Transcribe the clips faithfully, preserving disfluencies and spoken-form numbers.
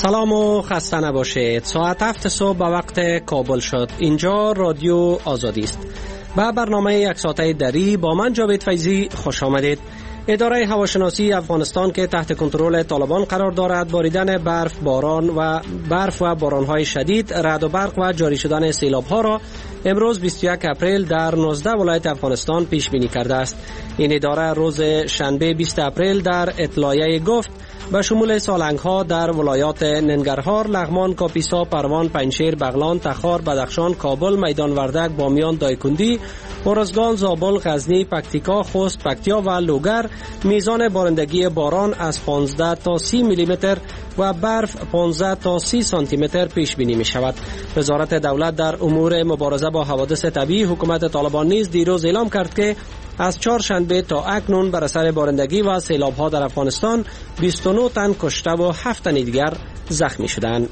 سلام و خسته نباشید. ساعت هفت صبح به وقت کابل شد. اینجا رادیو آزادی است. به برنامه یک ساعته دری با من جاوید فیضی خوش آمدید. اداره هواشناسی افغانستان که تحت کنترل طالبان قرار دارد، باریدن برف، باران و برف و باران‌های شدید، رعد و برق و جاری شدن سیلاب‌ها را امروز بیست و یک اپریل در نوزده ولایت افغانستان پیش بینی کرده است. این اداره روز شنبه بیست اپریل در اطلاعیه گفت به شمول سالنگ‌ها در ولایات ننگرهار، لغمان، کاپیسا، پروان، پنجشیر، بغلان، تخار، بدخشان، کابل، میدان وردک، بامیان، دایکندی، ارزگان، زابل، غزنی، پکتیکا، خوست، پکتیا و لوگر میزان بارندگی باران از پانزده تا سی میلی متر و برف پانزده تا سی سانتی متر پیش بینی می شود. وزارت دولت در امور مبارزه با حوادث طبیعی حکومت طالبان نیز دیروز اعلام کرد که از چهارشنبه تا اکنون بر اثر بارندگی و سیلاب‌ها در افغانستان بیست و نه تن کشته و هفت تن دیگر زخمی شدند.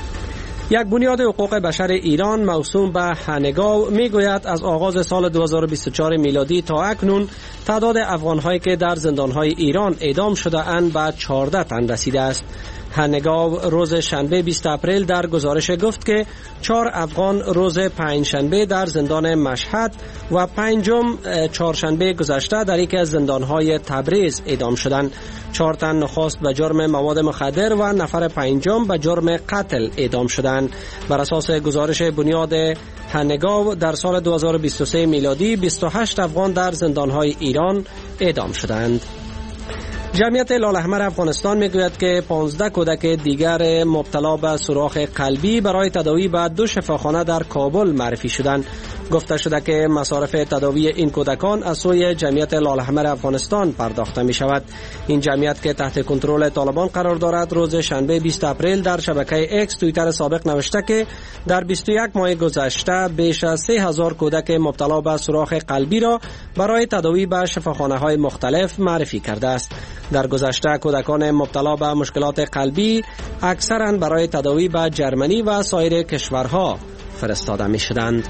یک بنیاد حقوق بشر ایران موسوم به هنگاو میگوید از آغاز سال دو هزار و بیست و چهار میلادی تا اکنون تعداد افغان‌هایی که در زندان‌های ایران اعدام شده اند به چهارده تن رسیده است. هنگاو روز شنبه بیست اپریل در گزارش گفت که چهار افغان روز پنجشنبه در زندان مشهد و پنجم چهارشنبه گذشته در یکی از زندان‌های تبریز اعدام شدند. چهار تن نخست به جرم مواد مخدر و نفر پنجم به جرم قتل اعدام شدند. بر اساس گزارش بنیاد هنگاو در سال دو هزار و بیست و سه میلادی بیست و هشت افغان در زندان‌های ایران اعدام شدند. جمعیت لال احمر افغانستان میگوید که پانزده کودک دیگر مبتلا به سوراخ قلبی برای تداوی به دو شفاخانه در کابل معرفی شدند. گفته شده که مصارف تداوی این کودکان از سوی جمعیت لال احمر افغانستان پرداخته می شود. این جمعیت که تحت کنترل طالبان قرار دارد روز شنبه بیست اپریل در شبکه اکس توییتر سابق نوشته که در بیست و یک ماه گذشته بیش از سه هزار کودک مبتلا به سوراخ قلبی را برای تداوی به شفاخانه های مختلف معرفی کرده است. در گذشته کودکان مبتلا به مشکلات قلبی اکثرا برای تداوی به جرمنی و سایر کشورها فرستاده می شدند.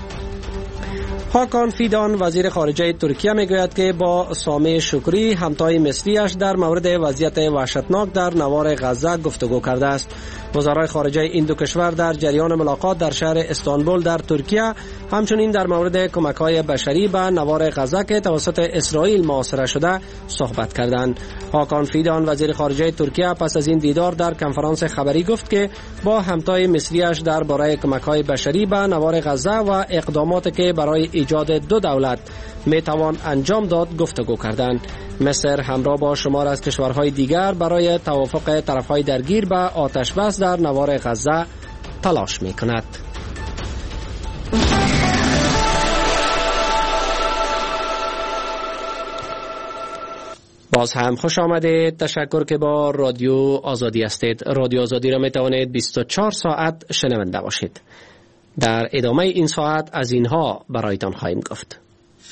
هاکان فیدان وزیر خارجه ترکیه میگوید که با سامح شکری همتای مصریش در مورد وضعیت وحشتناک در نوار غزه گفتگو کرده است. وزرای خارجه این دو کشور در جریان ملاقات در شهر استانبول در ترکیه همچنین در مورد کمک‌های بشری به نوار غزه که توسط اسرائیل محاصره شده صحبت کردند. هاکان فیدان وزیر خارجه ترکیه پس از این دیدار در کنفرانس خبری گفت که با همتای مصریش درباره کمک‌های بشری به نوار غزه و اقداماتی که برای ایجاد دو دولت میتوان انجام داد گفتگو کردند. مصر همراه با شمار از کشورهای دیگر برای توافق طرفهای درگیر به آتش بس در نوار غزه تلاش میکند. باز هم خوش آمدید. تشکر که با رادیو آزادی هستید. رادیو آزادی را می توانید بیست و چهار ساعت شنونده باشید. در ادامه این ساعت از اینها برایتان خواهیم گفت.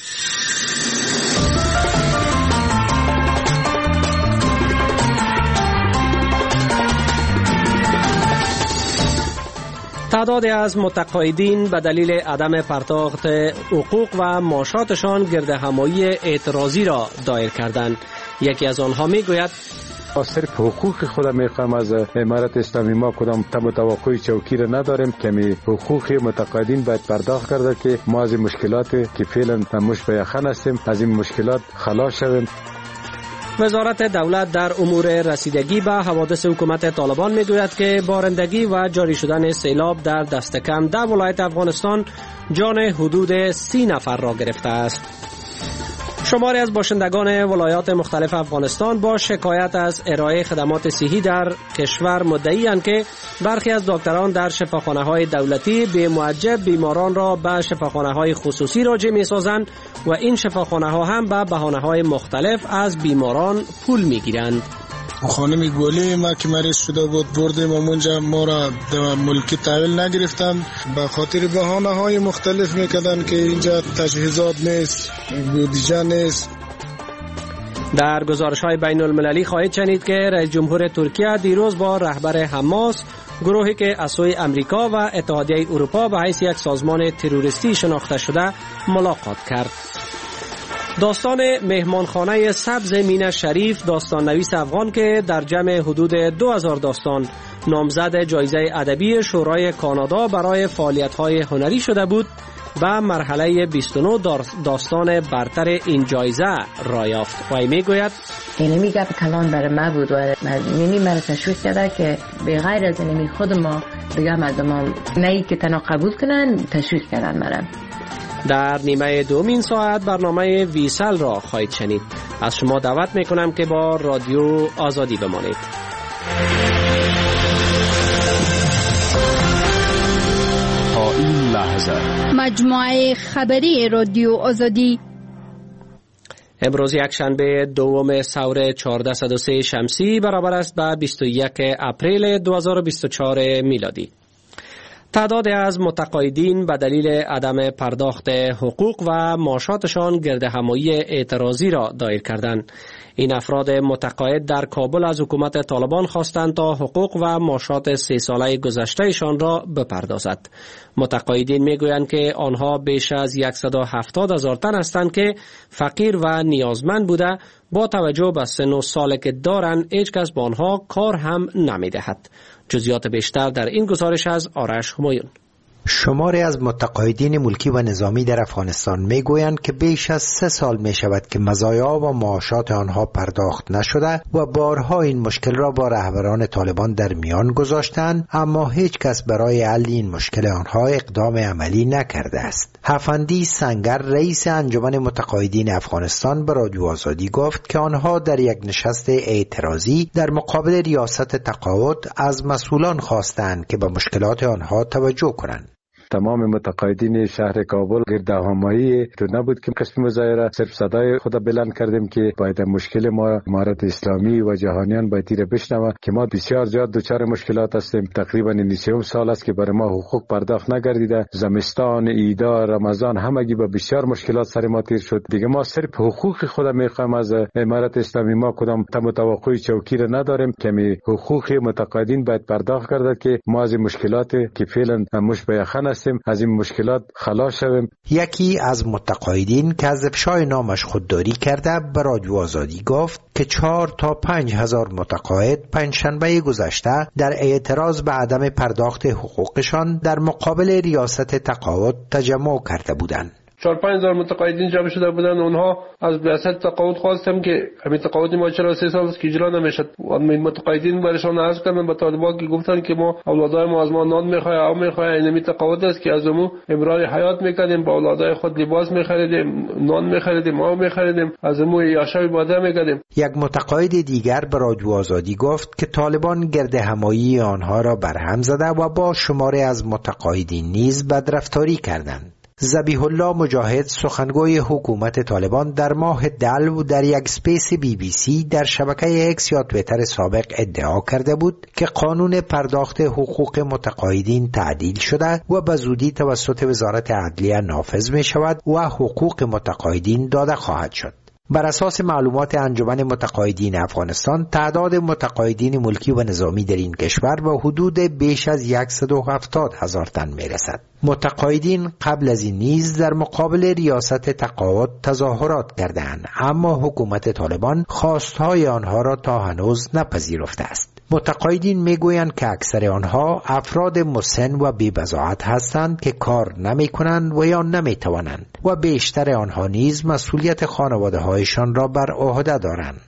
تعدادی از متقاعدین به دلیل عدم پرداخت حقوق و معاشاتشان گردهمایی اعتراضی را دایر کردند. یکی از آنها میگوید صرف حقوق خود میخوام از امارت اسلامی، ما کدام تم توقعی چوکی را نداریم که می حقوق متقاعدین باید پرداخت کرده که ما از مشکلات که فعلا مش به یخن هستیم از این مشکلات خلاص شویم. وزارت دولت در امور رسیدگی به حوادث حکومت طالبان میگوید که بارندگی و جاری شدن سیلاب در دست کم ده ولایت افغانستان جان حدود سی نفر را گرفته است. شماری از باشندگان ولایات مختلف افغانستان با شکایت از ارائه خدمات صحی در کشور مدعی‌اند که برخی از دکتران در شفاخانه‌های دولتی به معجب بیماران را به شفاخانه‌های خصوصی راجع می‌سازند و این شفاخانه‌ها هم به بهانه‌های مختلف از بیماران پول می‌گیرند. خانم گلی ما که مریض شده بود بردیم اونجا، ما را ملکی تحویل نگرفتن، به خاطر بهانه های مختلف میکردن که اینجا تجهیزات نیست، بودجه نیست. در گزارش های بین المللی خواهید شنید که رئیس جمهور ترکیه دیروز با رهبر حماس، گروهی که از سوی امریکا و اتحادیه اروپا به حیث یک سازمان تروریستی شناخته شده ملاقات کرد. داستان مهمانخانه سبز مینه شریف داستان نویس افغان که در جمع حدود دو هزار داستان نامزد جایزه ادبی شورای کانادا برای فعالیت‌های هنری شده بود و مرحله بیست و نه داستان برتر این جایزه را یافت. و میگوید این میگه کلان برای ما بود و نمی مرا تشویق کرده که به غیر از نمی خود ما دیگه مردم نه که تنها قبول کنن تشویق کردن مرا. در نیمه دومین ساعت برنامه ویسل را خواهید شنید. از شما دعوت میکنم که با رادیو آزادی بمانید. تا این لحظه مجموعه خبری رادیو آزادی امروز یک شنبه دوم سور چهارصد و سه شمسی برابر است با بیست و یک اپریل دو هزار و بیست و چهار میلادی. تعداد از متقاعدین به دلیل عدم پرداخت حقوق و معاشاتشان گردهمایی اعتراضی را دایر کردند. این افراد متقاعد در کابل از حکومت طالبان خواستند تا حقوق و معاشات سه ساله گذشتهشان را بپردازد. متقاعدین میگویند که آنها بیش از صد و هفتاد هزار تن هستند که فقیر و نیازمند بوده، با توجه به سن و سالی که دارند هیچ کس به آنها کار هم نمیدهد. جزئیات بیشتر در این گزارش از آرش همایون. شماری از متقاعدین ملکی و نظامی در افغانستان میگویند که بیش از سه سال می شود که مزایا و معاشات آنها پرداخت نشده و بارها این مشکل را با رهبران طالبان در میان گذاشتند، اما هیچ کس برای حل این مشکل آنها اقدام عملی نکرده است. افندی سنگر رئیس انجمن متقاعدین افغانستان به رادیو آزادی گفت که آنها در یک نشست اعتراضی در مقابل ریاست تقاعد از مسئولان خواستند که به مشکلات آنها توجه کنند. تمام متقاعدین شهر کابل گردهمایی تو نبود که قسم مظاهره، صرف صدای خود بلند کردیم که باید مشکل ما امارت اسلامی و جهانیان باید تیر بشنوه که ما بسیار زیاد دچار مشکلات هستیم. تقریبا نیسیم سال است که برای ما حقوق پرداخت نگردیده. زمستان، عیدا، رمضان همگی با بسیار مشکلات سر ما تیر شد. دیگه ما صرف حقوق خود میخوایم از امارت اسلامی. ما کدام توقع چوکی را نداریم که می حقوق متقاعدین باید پرداخت گردد که ما از مشکلات که فعلا مش بیخن از این مشکلات خلاص شویم. یکی از متقاعدین که از افشای نامش خودداری کرده به رادیو آزادی گفت که چهار تا پنج هزار متقاعد پنجشنبه گذشته در اعتراض به عدم پرداخت حقوقشان در مقابل ریاست تقاعد تجمع کرده بودند. چهار پنج هزار متقاعدین جمع شده بودند. اونها از ریاست تقاعد خواستم که همین تقاعد ما چرا سه سال است که اجرا نمیشد. این متقاعدین برشان عرض کردن به طالبان که گفتن که ما اولادای ما از ما نان میخواه او میخواه. این تقاعد است که از امو امرار حیات میکردیم، با اولادای خود لباس میخریدیم، نان میخریدیم، آب میخریدیم، از امو یاشای باده میکردیم. یک متقاعد دیگر به رادیو آزادی گفت که طالبان گردهمایی آنها را برهم زده و با شماری از متقاعدین نیز بدرفتاری کردند. ذبیح الله مجاهد سخنگوی حکومت طالبان در ماه دلو در یک سپیس بی بی سی در شبکه اکس یا تویتر سابق ادعا کرده بود که قانون پرداخت حقوق متقاعدین تعدیل شده و به زودی توسط وزارت عدلیه نافذ می شود و حقوق متقاعدین داده خواهد شد. بر اساس معلومات انجمن متقاعدین افغانستان، تعداد متقاعدین ملکی و نظامی در این کشور به حدود بیش از صد و هفتاد هزار تن می رسد. متقاعدین قبل از این نیز در مقابل ریاست تقاعد تظاهرات کردند، اما حکومت طالبان خواستهای آنها را تا هنوز نپذیرفته است. متقاعدین میگویند که اکثر آنها افراد مسن و بی‌بضاعت هستند که کار نمی کنند و یا نمی توانند و بیشتر آنها نیز مسئولیت خانواده هایشان را بر عهده دارند.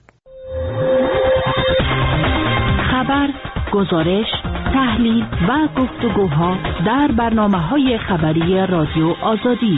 خبر، گزارش، تحلیل و گفتگوها در برنامه‌های خبری رادیو آزادی.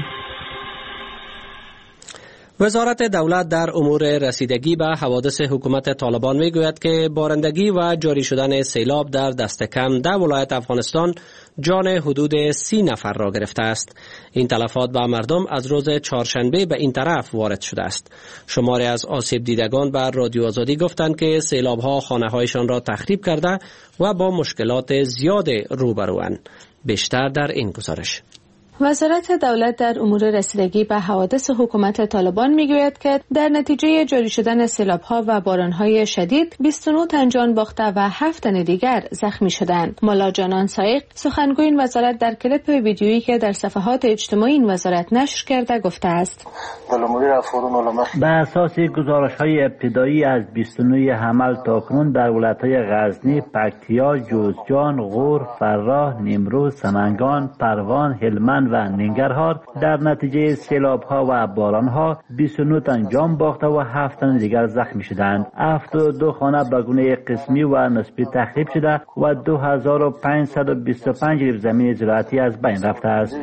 وزارت دولت در امور رسیدگی به حوادث حکومت طالبان میگوید که بارندگی و جاری شدن سیلاب در دست کم ده ولایت افغانستان جان حدود سی نفر را گرفته است. این تلفات به مردم از روز چهارشنبه به این طرف وارد شده است. شماری از آسیب دیدگان بر رادیو آزادی گفتند که سیلاب‌ها خانه‌هایشان را تخریب کرده و با مشکلات زیاد روبروند. بیشتر در این گزارش. وزارت دولت در امور رسیدگی به حوادث حکومت طالبان میگوید که در نتیجه جاری شدن سیلاب‌ها و باران‌های شدید بیست و نه تن جان باخته و هفت تن دیگر زخمی شدند. مولا جانان سایق سخنگوی این وزارت در کلیپ ویدیویی که در صفحات اجتماعی این وزارت نشر کرده گفته است: به اساس گزارش‌های ابتدایی از بیست و نه حمل تاکنون در ولایت‌های غزنی، پکتیا، جوزجان، غور، فراه، نیمروز، سمنگان، پروان، هلمند و ننگرهار در نتیجه سیلاب‌ها و باران‌ها بیست و نه تن جان باخته و هفت تن دیگر زخمی شدند. هفتاد و دو خانه به گونه قسمی و نسبی تخریب شده و دو هزار و پانصد و بیست و پنج ریب زمین زراعتی از بین رفته است.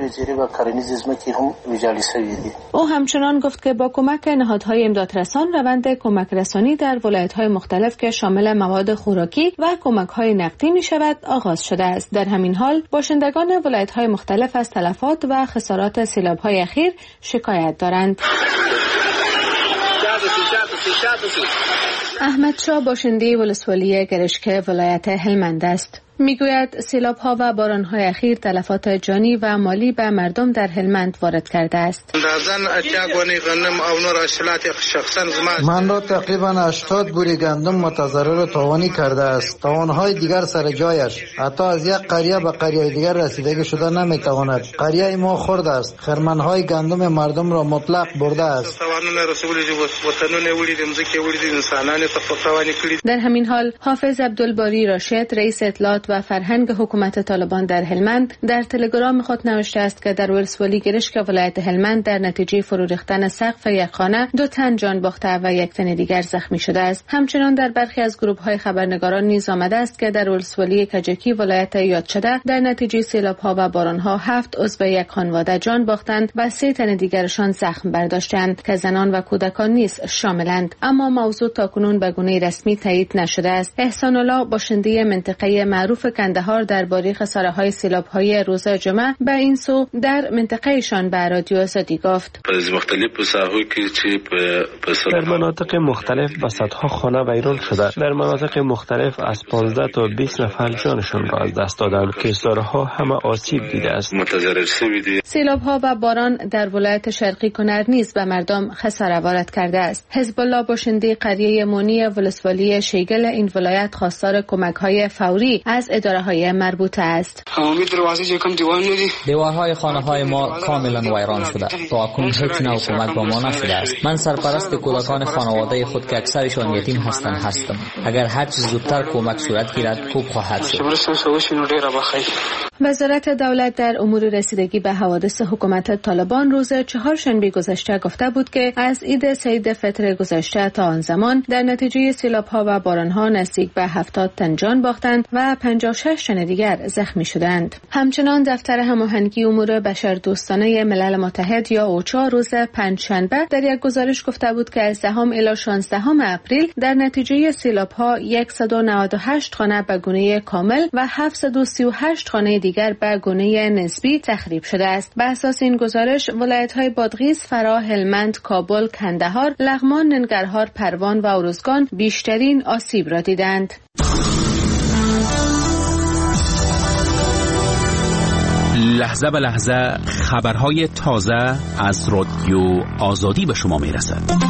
او همچنان گفت که با کمک نهادهای امدادرسان روند کمک رسانی در ولایت‌های مختلف که شامل مواد خوراکی و کمک‌های نقدی می‌شود آغاز شده است. در همین حال باشندگان ولایت‌های مختلف از تلفات و خسارات سیلاب‌های اخیر شکایت دارند. احمد شاه باشنده ولسوالی گرشکه ولایت هلمند است. میگوید سیلاب‌ها و باران‌های اخیر تلفات جانی و مالی به مردم در هلمند وارد کرده است. من را تقریبا هشتاد بوری گندم متضرر و تاوانی کرده است. تاوان‌های دیگر سر جایش، حتی از یک قریه به قریه دیگر رسیدگی شده نمیتواند. قریه ما خرد است. خرمن‌های گندم مردم را مطلق برده است. در همین حال حافظ عبدالباری راشد رئیس اطلاعات و فرهنگ حکومت طالبان در هلمند در تلگرام خود نوشته است که در ولسوالی گرشک ولایت هلمند در نتیجه فرو ریختن سقف یک خانه دو تن جان باخته و یک تن دیگر زخمی شده است. همچنین در برخی از گروه‌های خبرنگاران نیز آمده است که در ولسوالی کجکی ولایت یاد شده در نتیجه سیلاب‌ها و باران‌ها هفت عضو یک خانواده جان باختند و سه تن دیگرشان زخم برداشتند که زنان و کودکان نیز شاملند، اما موضوع تاکنون به گونه رسمی تایید نشده است. احسان الله باشنده منطقه معروف کندهار درباره خساره‌های سیلاب‌های روز جمعه به این سو در منطقه‌شان به رادیو آزادی گفت: در مناطق مختلف به صدها خانه ویران شده. در مناطق مختلف از پانزده تا بیست نفر جانشان را از دست دادند که سارها همه آسیب دیده است. سیلاب‌ها و باران در ولایت شرقی کنر نیز به مردم خساره وارد کرده است. حزب الله باشنده قریه مونی ولسوالی شیگل این ولایت خواستار کمک‌های فوری از اداره‌های مربوطه است. دیوارهای خانه‌های ما کاملا ویران شده. تا اکنون هیچ نوع کمک به ما نشده است. من سرپرست کودکان خانواده خود که اکثرشان یتیم هستند هستم. اگر هر چه زودتر کمک صورت گیرد خوب خواهد شد. وزارت دولت در امور رسیدگی به حوادث حکومت طالبان روز چهارشنبه گذشته گفته بود که از عید سید فطر گذشته تا آن زمان در نتیجه سیلاب‌ها و باران‌ها نزدیک به هفتاد تن جان باختند و پنجاه و شش تن دیگر زخمی شدند. همچنان دفتر هماهنگی امور بشردوستانه ملل متحد یا اوچا روز پنجشنبه در یک گزارش گفته بود که از دهم الی شانزدهم اپریل در نتیجه سیلاب‌ها صد و نود و هشت خانه به گونه کامل و هفتصد و سی و هشت خانه دیگر به گونه نسبی تخریب شده است. به اساس این گزارش ولایت‌های بادغیس، فراه، هلمند، کابل، کندهار، لغمان، ننگرهار، پروان و ارزگان بیشترین آسیب را دیدند. لحظه به لحظه خبرهای تازه از رادیو آزادی به شما میرسد.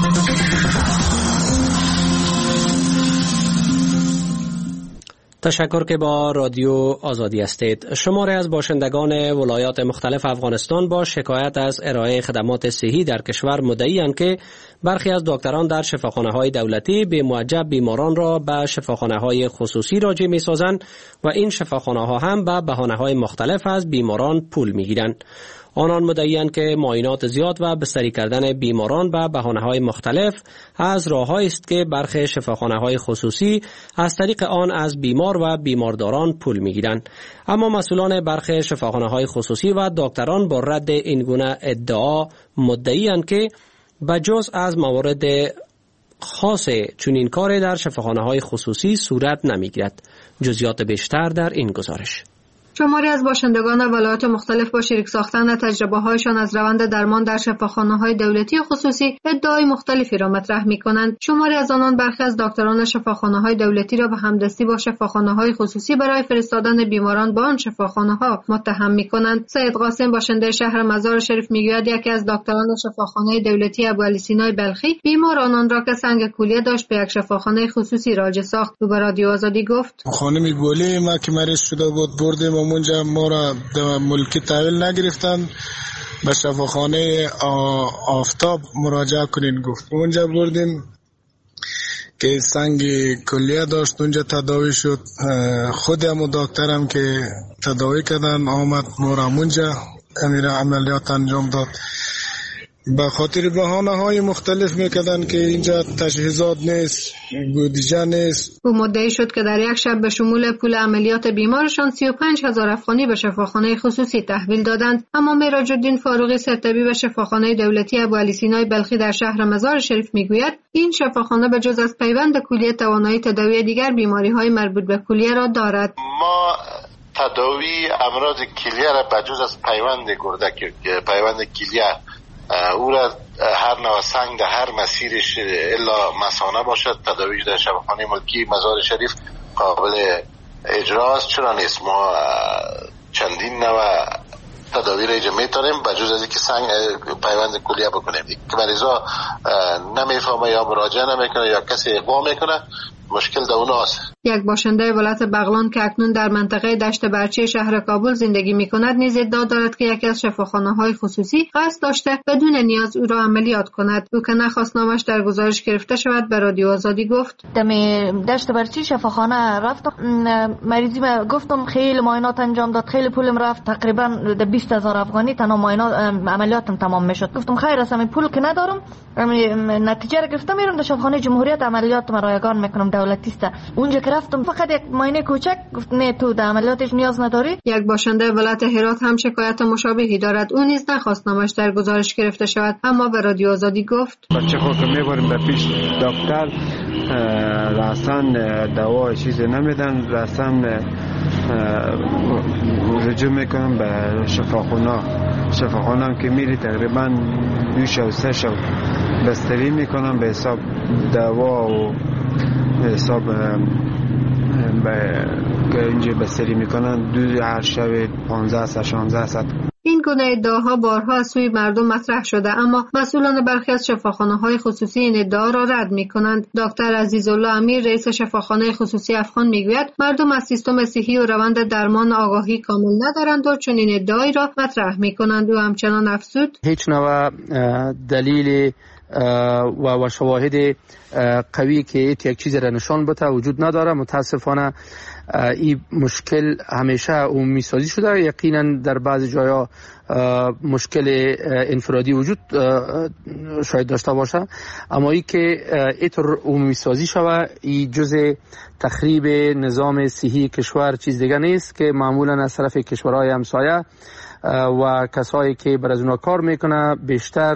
تشکر که با رادیو آزادی هستید. شماری از باشندگان ولایات مختلف افغانستان با شکایت از ارائه خدمات صحی در کشور مدعی‌اند که برخی از دکتران در شفاخانه‌های دولتی به موجب بیماران را به شفاخانه‌های خصوصی راجع می‌سازند و این شفاخانه‌ها هم به بهانه‌های مختلف از بیماران پول می‌گیرند. آنان مدعی‌اند که معاینات زیاد و بستری کردن بیماران به بهانه‌های مختلف از راه‌هایی است که برخی شفاخانه‌های خصوصی از طریق آن از بیمار و بیمارداران پول می‌گیرند. اما مسئولان برخی شفاخانه‌های خصوصی و دکتران با رد این گونه ادعا مدعی‌اند که بجز از موارد خاص چنین کاری در شفاخانه‌های خصوصی صورت نمی‌گیرد. جزئیات بیشتر در این گزارش. شماری از باشندگان ولایات مختلف با شریک ساختن تجربه‌هایشان از روند درمان در شفاخانه‌های دولتی و خصوصی ادعای مختلفی را مطرح می‌کنند. شماری از آنان برخی از دکتران شفاخانه‌های دولتی را به همدستی با شفاخانه‌های خصوصی برای فرستادن بیماران به آن شفاخانه‌ها متهم می‌کنند. سید قاسم باشنده شهر مزار شریف می‌گوید یکی از دکتران شفاخانه دولتی ابوعلی سینای بلخی بیماران آن را که سنگ کولیه داشت به یک شفاخانه خصوصی راجع ساخت. او به رادیو آزادی گفت: خانم گلی ما که مریض شده بود بردیم اونجا، ما را ملکی تحویل نگرفتن، به شفاخانه آفتاب مراجعه کنین گفت. اونجا بردیم که سنگ کلیه داشت، اونجا تداوی شد. خود همو دکترم که تداوی کردن آمد ما را اونجا امیر عملیات انجام داد. به خاطر بهانه های مختلف میکردن که اینجا تجهیزات نیست، بودجه نیست. او مدعی شد که در یک شب به شمول پول عملیات بیمارشان سی و پنج هزار افغانی به شفاخانه خصوصی تحویل دادند. اما مراج الدین فاروقی سرطبیب شفاخانه دولتی ابوعلی سینای بلخی در شهر مزار شریف میگوید این شفاخانه به جز از پیوند کلیه توانایی تداوی دیگر بیماری های مربوط به کلیه را دارد. ما تداوی امراض کلیه را به جز از پیوند گردک پیوند کلیه او را هر نوع سنگ در هر مسیرش الا مثانه باشد تداویش در شفاخانه ملکی مزار شریف قابل اجراست. چرا نیست؟ ما چندین نوع تداوی را اینجا میتونیم به جز از اینکه سنگ پیوند کلیه بکنیم. که مریضا نمیفهمه یا مراجعه نمیکنه یا کسی اقوا میکنه، مشکل در اوناست. یک باشنده ولایت بغلان که اکنون در منطقه دشت برچی شهر کابل زندگی میکند نیز ادعا دارد که یکی از شفاخانه‌های خصوصی قصد داشته بدون نیاز او را عملیات کند. او که نخواست نامش در گزارش گرفته شود به رادیو آزادی گفت: دم دشت برچی شفاخانه رفتم، مریضی ما گفتم خیلی معاینات انجام داد، خیلی پولم رفت، تقریبا بیست هزار افغانی تنها معاینات عملیاتم تمام میشد. گفتم خیر است، پول که ندارم، نتیجه را گرفتم میرم در شفاخانه جمهوریت عملیات ما رایگان میکنم، دولتی است. اونجا که رفتم فقط یک معاینه کوچک گفت نه تو در عملیاتش نیاز نداری. یک باشنده ولایت هرات هم شکایت مشابهی دارد. اون نیز نخواست نامش در گزارش گرفته شود، اما به رادیو آزادی گفت: بچه خود میبریم به پیش دکتر، رسان دوا چیزی نمیدن، رسان رجوع میکنم به شفاخانه. شفاخانه هم که میری تقریبا دو شو سه شو بستری میکنم به حساب دوا و حساب که اینجا بستری میکنن دو هر شب پانزده ساعت شانزده ساعت. این گونه ادعاها بارها از سوی مردم مطرح شده، اما مسئولان برخی از شفاخانه‌های خصوصی این ادعا را رد می‌کنند. دکتر عزیزالله امیر رئیس شفاخانه خصوصی افغان میگوید مردم از سیستم صحی و روند درمان آگاهی کامل ندارند و چنین ادعایی را مطرح می‌کنند. و همچنان افزود: هیچ نوع دلیل و و شواهد قوی که یک چیز را نشان بده وجود نداره. متاسفانه این مشکل همیشه عمومی سازی شده. یقینا در بعضی جاها مشکل انفرادی وجود شاید داشته باشه، اما ای که اینطور عمومی سازی شوه این جزء تخریب نظام صحی کشور چیز دیگه نیست که معمولا از طرف کشورهای همسایه و کسایی که بر از اونا کار میکنه بیشتر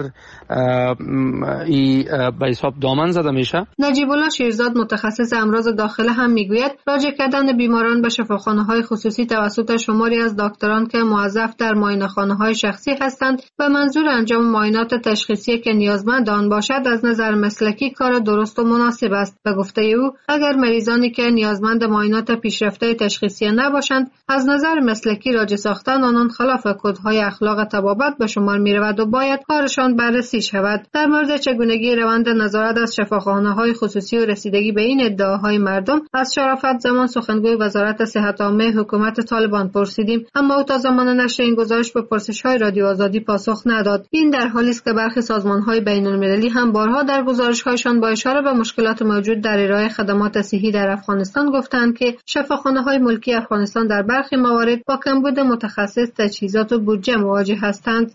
ای به حساب دامن زده میشه. نجیب الله شیرزاد متخصص امراض داخله هم میگوید راجع کردن بیماران به شفاخانه‌های خصوصی توسط شماری از دکتران که موظف در معاینه‌خانه‌های شخصی هستند به منظور انجام معاینات تشخیصی که نیازمند آن باشد از نظر مسلکی کار درست و مناسب است. به گفته او اگر مریضانی که نیازمند معاینات پیشرفته تشخیصی نباشند از نظر مسلکی راجع ساختن آنان خلاف کدهای اخلاق طبابت به شمار می‌رود و باید کارشان بررسی شود. در مورد چگونگی روند نظارت از شفاخانه‌های خصوصی و رسیدگی به این ادعاهای مردم از شرافت زمان سخنگوی وزارت صحت عامه حکومت طالبان پرسیدیم، اما او تا زمان نشر این گزارش به پرسش‌های رادیو آزادی پاسخ نداد. این در حالی است که برخی سازمان‌های بین‌المللی هم بارها در گزارش‌هایشان با اشاره به مشکلات موجود در ارائه خدمات صحی در افغانستان گفتند که شفاخانه‌های ملکی افغانستان در برخی موارد با کمبود متخصص، تجهیزات و بودجه مواجه هستند.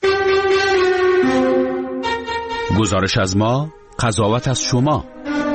گزارش از ما، قضاوت از شما.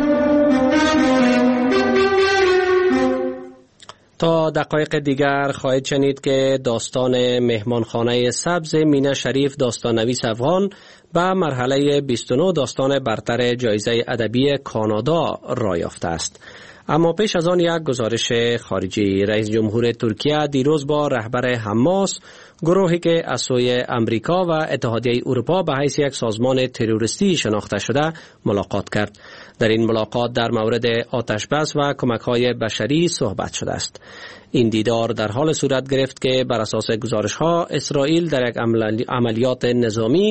تا دقایق دیگر خواهید شنید که داستان مهمانخانه سبز مینه شریف داستان‌نویس افغان به مرحله بیست و نه داستان برتر جایزه ادبی کانادا را یافته است. اما پیش از آن یک گزارش خارجی. رئیس جمهور ترکیه دیروز با رهبر حماس، گروهی که از سوی امریکا و اتحادیه اروپا به حیث یک سازمان تروریستی شناخته شده ملاقات کرد. در این ملاقات در مورد آتشبس و کمک‌های بشری صحبت شده است. این دیدار در حال صورت گرفت که بر اساس گزارش‌ها اسرائیل در یک عملیات نظامی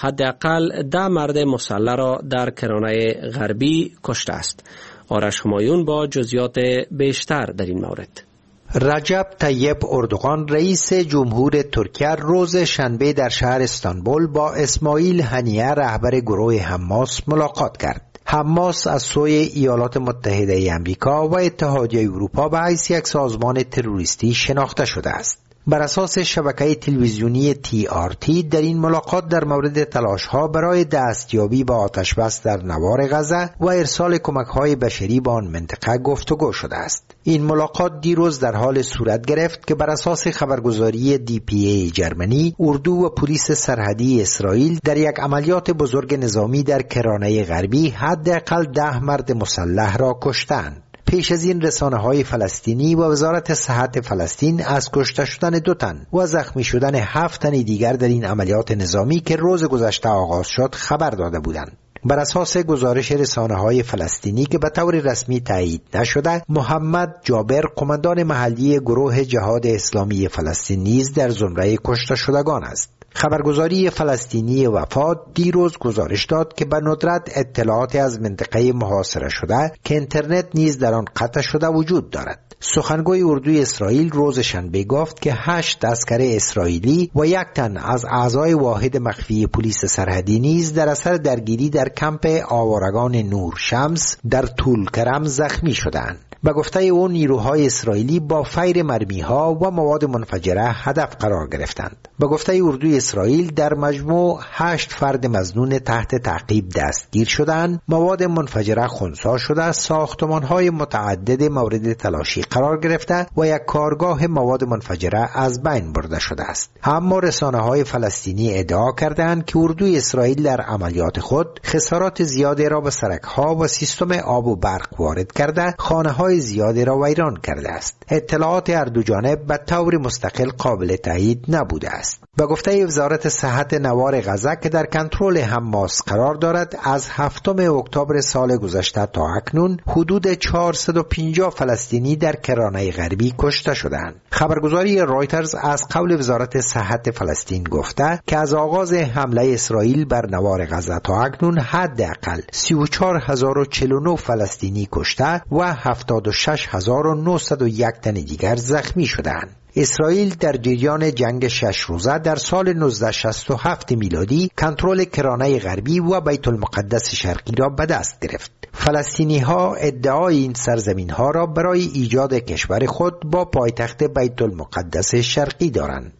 حداقل ده مرد مسلح را در کرانه غربی کشته است. آرش همایون با جزئیات بیشتر در این مورد. رجب طیب اردوغان رئیس جمهور ترکیه روز شنبه در شهر استانبول با اسماعیل هنیه رهبر گروه حماس ملاقات کرد. حماس از سوی ایالات متحده ای آمریکا و اتحادیه اروپا به حیث یک سازمان تروریستی شناخته شده است. بر اساس شبکه تلویزیونی تی آر تی در این ملاقات در مورد تلاش‌ها برای دستیابی به آتشبس در نوار غزه و ارسال کمک‌های بشری به آن منطقه گفتگو شده است. این ملاقات دیروز در حال صورت گرفت که بر اساس خبرگزاری دی پی ای جرمنی، اردو و پلیس سرحدی اسرائیل در یک عملیات بزرگ نظامی در کرانه غربی حداقل ده مرد مسلح را کشتند. پیش از این رسانه‌های فلسطینی و وزارت صحت فلسطین از کشته شدن دو تن و زخمی شدن هفت تن دیگر در این عملیات نظامی که روز گذشته آغاز شد خبر داده بودند. بر اساس گزارش رسانه‌های فلسطینی که به طور رسمی تایید نشده، محمد جابر قماندان محلی گروه جهاد اسلامی فلسطین نیز در زمره کشته شدگان است. خبرگزاری فلسطینی وفات دیروز گزارش داد که به ندرت اطلاعات از منطقه محاصره شده که اینترنت نیز در آن قطع شده وجود دارد. سخنگوی اردوی اسرائیل روز شنبه گفت که هشت عسکر اسرائیلی و یک تن از اعضای واحد مخفی پلیس سرحدی نیز در اثر درگیری در کمپ آوارگان نور شمس در طول کرم زخمی شدند. به گفته او نیروهای اسرائیلی با فیر مرمی‌ها و مواد منفجره هدف قرار گرفتند. به گفته اردوی اسرائیل در مجموع هشت فرد مظنون تحت تعقیب دستگیر شدند. مواد منفجره خنثی شده، ساختمان‌های متعدد مورد تلاشی قرار گرفته و یک کارگاه مواد منفجره از بین برده شده است. اما رسانه‌های فلسطینی ادعا کردند که اردوی اسرائیل در عملیات خود خسارات زیادی را به سرک‌ها و سیستم آب و برق وارد کرده، خانه‌های زیادی را ویران کرده است. اطلاعات هر دو جانب به طور مستقل قابل تایید نبوده است. به گفته وزارت صحت نوار غزه که در کنترل حماس قرار دارد، از هفتم اکتبر سال گذشته تا اکنون حدود چهارصد و پنجاه فلسطینی در کرانه غربی کشته شدند. خبرگزاری رایترز از قول وزارت صحت فلسطین گفته که از آغاز حمله اسرائیل بر نوار غزه تا اکنون حداقل سی و چهار هزار و چهل و نه فلسطینی کشته و هفتاد و شش هزار و نهصد و یک تن دیگر زخمی شدند. اسرائیل در جریان جنگ شش روزه در سال نوزده شصت و هفت میلادی کنترل کرانه غربی و بیت المقدس شرقی را به دست گرفت. فلسطینی ها ادعای این سرزمین ها را برای ایجاد کشور خود با پایتخت بیت المقدس شرقی دارند.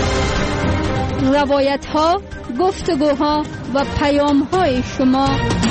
روایت ها، گفتگوها و پیام های شما.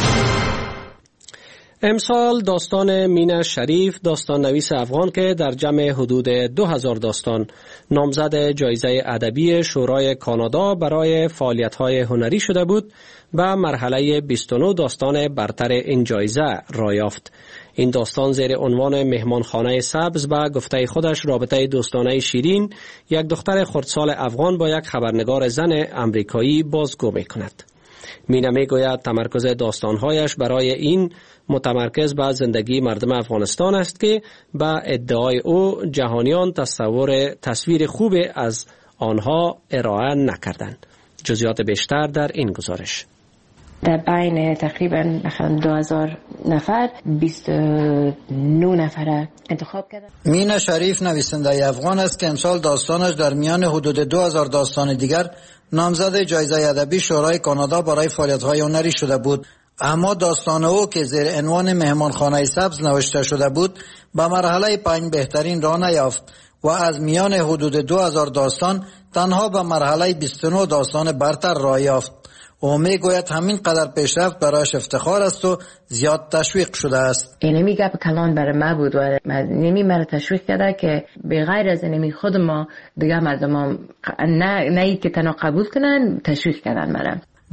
امسال داستان مینا شریف، داستان نویس افغان که در جمع حدود دو هزار داستان نامزد جایزه ادبی شورای کانادا برای فعالیت‌های هنری شده بود، به مرحله بیست و نه داستان برتر این جایزه را یافت. این داستان زیر عنوان مهمانخانه سبز به گفته خودش رابطه دوستانه شیرین یک دختر خردسال افغان با یک خبرنگار زن امریکایی بازگو می‌کند. مینا میگوید تمرکز داستانهایش برای این متمرکز به زندگی مردم افغانستان است که به ادعای او جهانیان تصور تصویر خوب از آنها ارائه نکردند. جزئیات بیشتر در این گزارش. در بین تقریبا دو هزار نفر بیست و نه نفر انتخاب کردن. مینا شریف نویسنده افغان است که امسال داستانش در میان حدود دو هزار داستان دیگر نامزد جایزه ادبی شورای کانادا برای فعالیت‌های هنری شده بود. اما داستان او که زیر عنوان مهمانخانه سبز نوشته شده بود به مرحله پنج بهترین را نیافت و از میان حدود دو هزار داستان تنها به مرحله بیست و نه داستان برتر را یافت. او میگوید همین قدر پیشرفت برایش افتخار است و زیاد تشویق شده است. اینمی گپ کلان برای ما بود و اینمی مرا تشویق کرده که به غیر از اینمی خود ما دیگه مردم نه نه ای که تنها قبول کنن تشویق کردن مرا.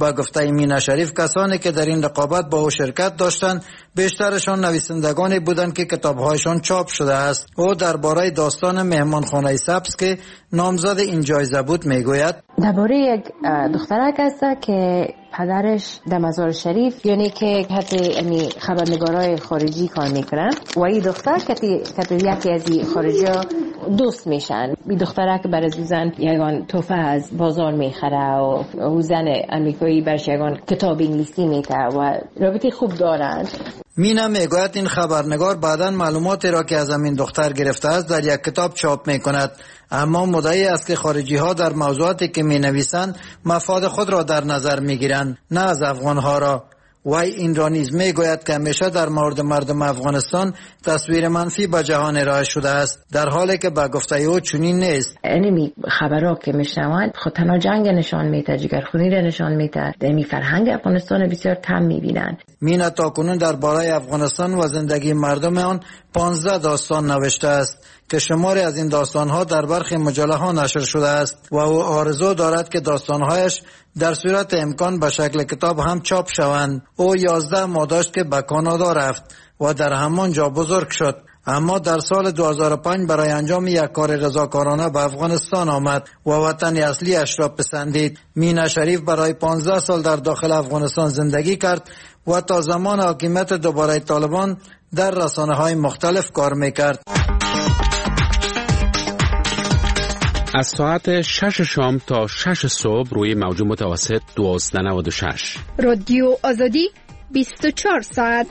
با گفته مینا شریف کسانی که در این رقابت با او شرکت داشتند بیشترشان نویسندگانی بودند که کتابهایشان چاپ شده است. او درباره داستان مهمانخانه سبز که نامزد این جایزه بود میگوید درباره یک دخترک است که پدرش در مزار شریف یعنی که حتی امی خبرنگارای خارجی کار میکنن و این دختر که یکی از این خارجی دوست میشن. این دخترک بر از زن یگان توفه از بازار میخره و او زن امریکایی برش یگان کتاب انگلیسی میکنه و رابطه خوب دارند. مینا میگوید این خبرنگار بعداً معلوماتی را که از همین دختر گرفته است در یک کتاب چاپ میکند، اما مدعی است که خارجی ها در موضوعاتی که می نویسند مفاد خود را در نظر می گیرند نه از افغان ها را. وی این را نیز می گوید که همیشه در مورد مردم افغانستان تصویر منفی به جهان ارائه شده است، در حالی که به گفته او چنین نیست. اینمی خبرها که میشنوند خود تنها جنگ نشان میده، جگرخونی را نشان میده، دمی فرهنگ افغانستان بسیار کم میبینند. مینا تاکنون درباره افغانستان و زندگی مردم آن پانزده داستان نوشته است که شماری از این داستانها در برخی مجله ها نشر شده است و او آرزو دارد که داستانهایش در صورت امکان به شکل کتاب هم چاپ شوند. او یازده ماه داشت که به کانادا رفت و در همان جا بزرگ شد، اما در سال دو هزار و پنج برای انجام یک کار رضاکارانه به افغانستان آمد و وطن اصلی اش را پسندید. مینا شریف برای پانزده سال در داخل افغانستان زندگی کرد و تا زمان حاکمیت دوباره طالبان در رسانه های مختلف کار میکرد. از ساعت شش شام تا شش صبح روی موج متوسط دوازده نود و شش رادیو آزادی بیست و چهار ساعت.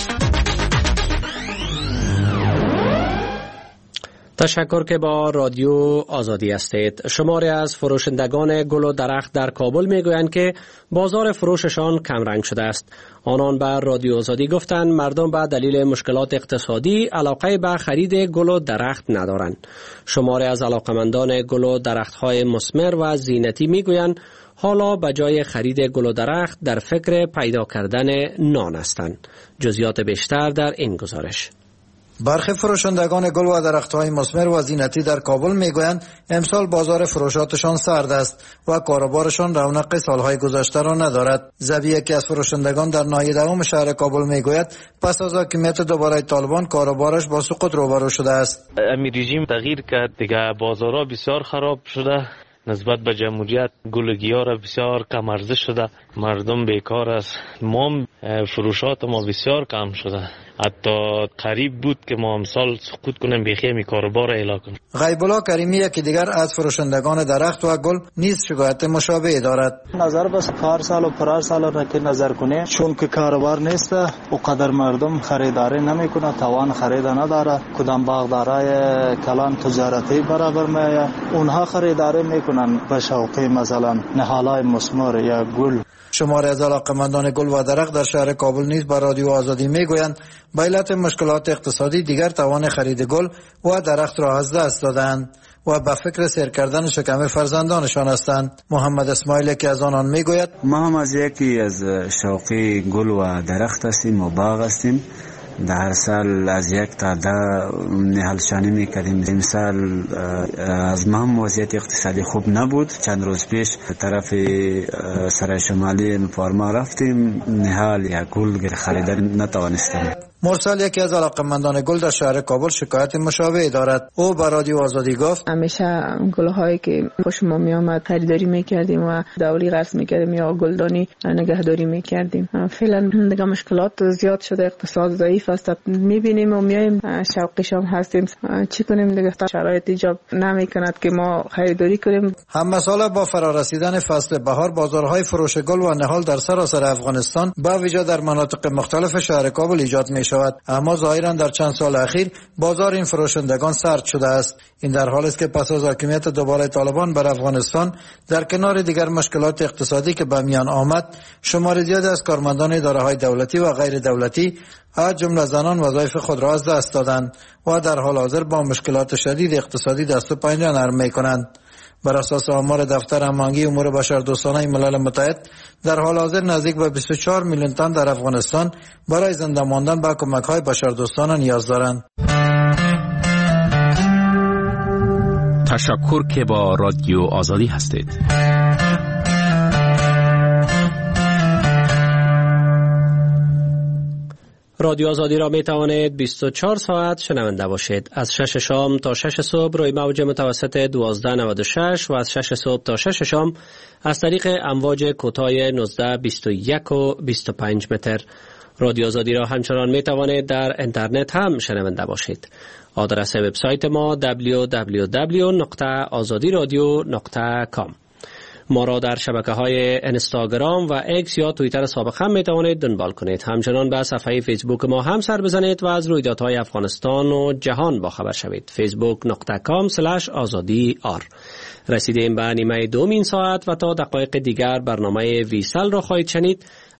تشکر که با رادیو آزادی هستید. شماری از فروشندگان گل و درخت در کابل میگویند که بازار فروششان کم رنگ شده است. آنان به رادیو آزادی گفتند مردم به دلیل مشکلات اقتصادی علاقه به خرید گل و درخت ندارند. شماری از علاقمندان گل و درخت‌های مثمر و زینتی میگویند حالا به جای خرید گل و درخت در فکر پیدا کردن نان هستند. جزئیات بیشتر در این گزارش. برخی فروشندگان گل و درخت‌های مثمر و زینتی در کابل میگویند امسال بازار فروشاتشان سرد است و کاروبارشان رونق سالهای گذشته را ندارد. زبی یکی از فروشندگان در ناحیه دوم شهر کابل میگوید پس از حاکمیت دوباره طالبان کاروبارش با سقوط روبرو شده است. امی رژیم تغییر کرد دیگه، بازارها بسیار خراب شده، نسبت به جمهوریت گلگیا را بسیار کم ارزش شده، مردم بیکار است، ما فروشات ما بسیار کم شده، حتی قریب بود که ما امسال سقوط کنیم بیخی می کاروبار اعلام کنیم. غیب الله کریمی یکی دیگر از فروشندگان درخت و گل نیز شکایت مشابه دارد. نظر بس پار سال و پرار سال را که نظر کنه، چون که کاروبار نیست و قدر مردم خریداری نمیکنه، توان خرید نداره، کدام باغدارای کلان تجارتی برابر میه اونها خریداری میکنن به شوقی مثلا نهالای مثمر یا گل. شماری از علاقمندان گل و درخت در شهر کابل نیز به رادیو آزادی میگویند به علت مشکلات اقتصادی دیگر توان خرید گل و درخت را از دست دادند و به فکر سیر کردن شکم فرزندانشان هستند. محمد اسماعیل که از آنان میگوید ما هم از یکی از شوقی گل و درخت هستیم و باغ هستیم. در سال از یک تا ده نهالشانی میکردیم. امسال از ما هم وضعیت اقتصادی خوب نبود. چند روز پیش طرف سرای شمالی فارما رفتیم، نهال یا گل خریدن نتوانستیم. مرسل یکی از علاقمندان گل در شهر کابل شکایت مشابه دارد. او به رادیو آزادی گفت همیشه گل‌هایی که خوش ما می آمد خریداری میکردیم و دوری قرض میکردیم یا گلدانی نگهداری میکردیم. فعلا دیگه مشکلات زیاد شده، اقتصاد ضعیف است، میبینیم و میایم شوقیش هم هستیم، چی کنیم دیگه شرایط ایجاب نمیکند که ما خریداری کنیم. هم مسئله با فرارسیدن فصل بهار بازارهای فروش گل و نهال در سراسر افغانستان با ویژه در مناطق مختلف شهر کابل ایجاد می شود، اما ظاهرا در چند سال اخیر بازار این فروشندگان سرد شده است. این در حالی است که پس از حاکمیت دوباره طالبان بر افغانستان در کنار دیگر مشکلات اقتصادی که به میان آمد، شمار زیادی از کارمندان اداره‌های دولتی و غیر دولتی از جمله زنان وظایف خود را از دست دادند و در حال حاضر با مشکلات شدید اقتصادی دست و پنجه نرم می‌کنند. بر اساس آمار دفتر هماهنگی امور بشردوستانه ملل متحد در حال حاضر نزدیک به بیست و چهار میلیون تن در افغانستان برای زنده ماندن به کمک‌های بشردوستانه نیاز دارند. تشکر که با رادیو آزادی هستید. رادیو آزادی را می توانید بیست و چهار ساعت شنونده باشید. از شش شام تا شش صبح روی موج متوسط دوازده نود و شش و از شش صبح تا شش شام از طریق امواج کوتاه نوزده بیست و یک و بیست و پنج متر. رادیو آزادی را همچنان می توانید در اینترنت هم شنونده باشید. آدرس وبسایت ما دبلیو دبلیو دبلیو دات آزادی رادیو دات کام. ما را در شبکه‌های اینستاگرام و ایکس یا توییتر سابق هم می توانید دنبال کنید. همچنان به صفحه فیسبوک ما هم سر بزنید و از رویدادهای افغانستان و جهان با خبر شوید. فیسبوک دات کام اسلش آزادی آر. رسیدیم به نیمه دومین ساعت و تا دقایق دیگر برنامه ویسل را خواهید شنید.